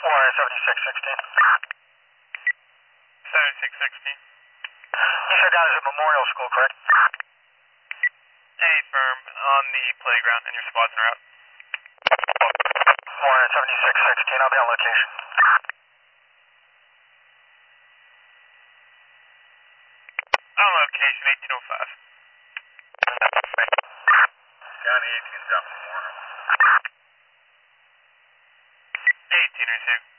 7616. 7616. You said down is at Memorial School, correct? Hey, firm, on the playground, and your squad's en route. 7616, I'll be on location. On location, 1805. County 18's out Memorial. 1802.